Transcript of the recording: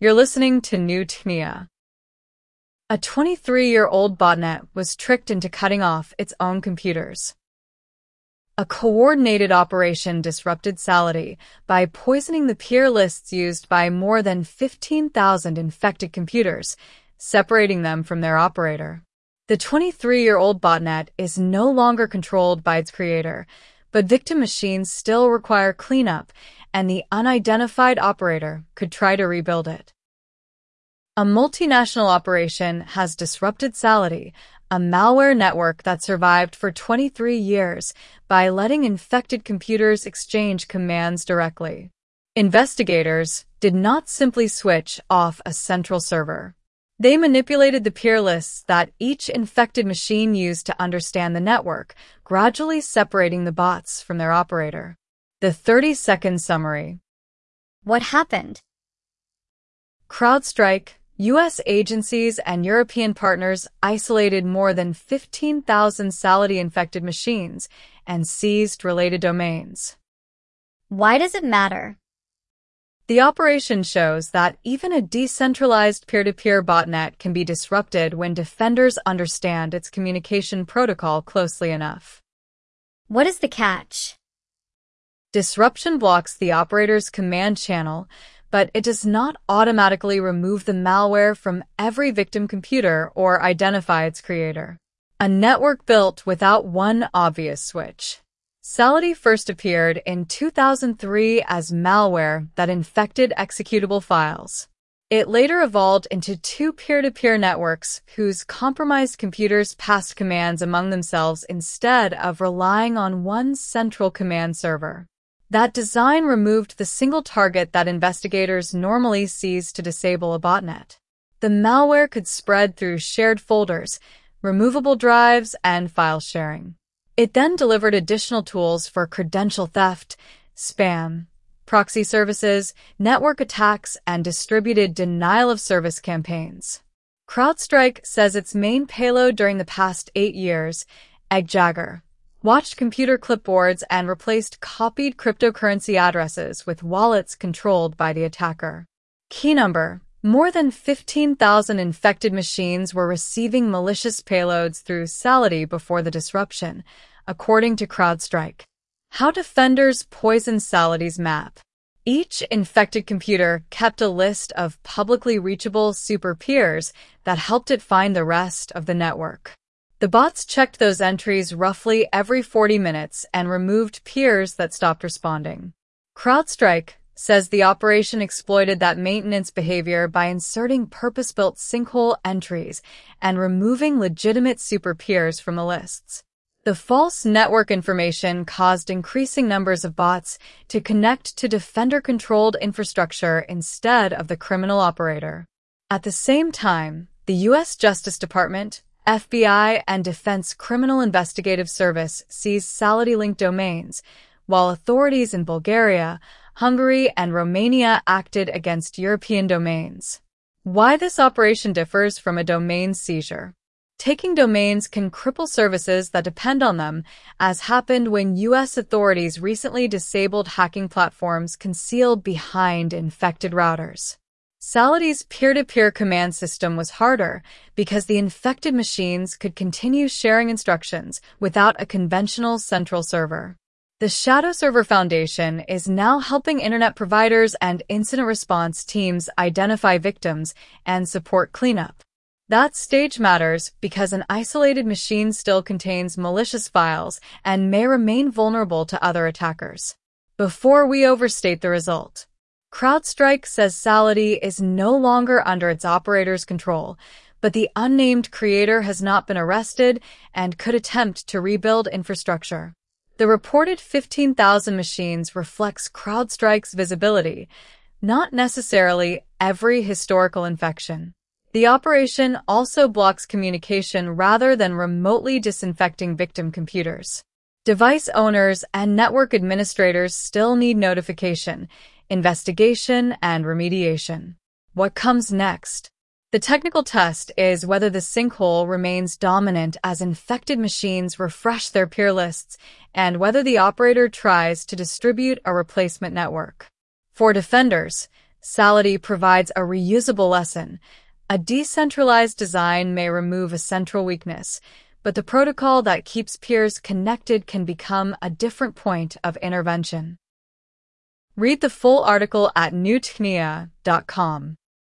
You're listening to New Tmia. A 23-year-old botnet was tricked into cutting off its own computers. A coordinated operation disrupted Sality by poisoning the peer lists used by more than 15,000 infected computers, separating them from their operator. The 23-year-old botnet is no longer controlled by its creator, but victim machines still require cleanup, and the unidentified operator could try to rebuild it. A multinational operation has disrupted Sality, a malware network that survived for 23 years, by letting infected computers exchange commands directly. Investigators did not simply switch off a central server. They manipulated the peer lists that each infected machine used to understand the network, gradually separating the bots from their operator. The 30-second summary. What happened? CrowdStrike, U.S. agencies and European partners isolated more than 15,000 Sality-infected machines and seized related domains. Why does it matter? The operation shows that even a decentralized peer-to-peer botnet can be disrupted when defenders understand its communication protocol closely enough. What is the catch? Disruption blocks the operator's command channel, but it does not automatically remove the malware from every victim computer or identify its creator. A network built without one obvious switch. Sality first appeared in 2003 as malware that infected executable files. It later evolved into two peer-to-peer networks whose compromised computers passed commands among themselves instead of relying on one central command server. That design removed the single target that investigators normally seize to disable a botnet. The malware could spread through shared folders, removable drives, and file sharing. It then delivered additional tools for credential theft, spam, proxy services, network attacks, and distributed denial-of-service campaigns. CrowdStrike says its main payload during the past 8 years, Eggjagger, watched computer clipboards and replaced copied cryptocurrency addresses with wallets controlled by the attacker. Key number: more than 15,000 infected machines were receiving malicious payloads through Sality before the disruption, according to CrowdStrike. How defenders poisoned Sality's map. Each infected computer kept a list of publicly reachable super peers that helped it find the rest of the network. The bots checked those entries roughly every 40 minutes and removed peers that stopped responding. CrowdStrike says the operation exploited that maintenance behavior by inserting purpose-built sinkhole entries and removing legitimate super peers from the lists. The false network information caused increasing numbers of bots to connect to defender-controlled infrastructure instead of the criminal operator. At the same time, the U.S. Justice Department, FBI, and Defense Criminal Investigative Service seized Sality-linked domains, while authorities in Bulgaria, Hungary, and Romania acted against European domains. Why this operation differs from a domain seizure. Taking domains can cripple services that depend on them, as happened when U.S. authorities recently disabled hacking platforms concealed behind infected routers. Sality's peer-to-peer command system was harder because the infected machines could continue sharing instructions without a conventional central server. The Shadow Server Foundation is now helping internet providers and incident response teams identify victims and support cleanup. That stage matters because an isolated machine still contains malicious files and may remain vulnerable to other attackers. Before we overstate the result, CrowdStrike says Sality is no longer under its operator's control, but the unnamed creator has not been arrested and could attempt to rebuild infrastructure. The reported 15,000 machines reflects CrowdStrike's visibility, not necessarily every historical infection. The operation also blocks communication rather than remotely disinfecting victim computers. Device owners and network administrators still need notification, investigation, and remediation. What comes next? The technical test is whether the sinkhole remains dominant as infected machines refresh their peer lists and whether the operator tries to distribute a replacement network. For defenders, Salady provides a reusable lesson. A decentralized design may remove a central weakness, but the protocol that keeps peers connected can become a different point of intervention. Read the full article at newtechnia.com.